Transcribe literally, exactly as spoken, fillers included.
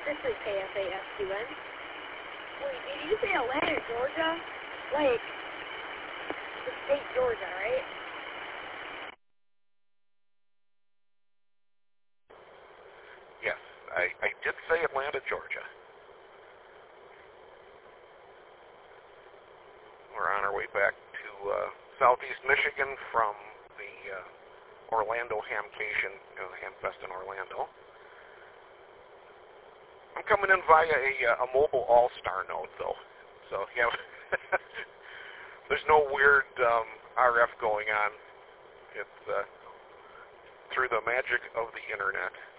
officially K F A S U N. Wait, did you say Atlanta, Georgia? Like, the state Georgia, right? Yes, I, I did say Atlanta, Georgia. We're on our way back to uh, southeast Michigan from the uh, Orlando Hamcation, you know, the Hamfest in Orlando. I'm coming in via a, uh, a mobile all-star node, though. So, yeah, there's no weird um, R F going on. It's uh, through the magic of the internet.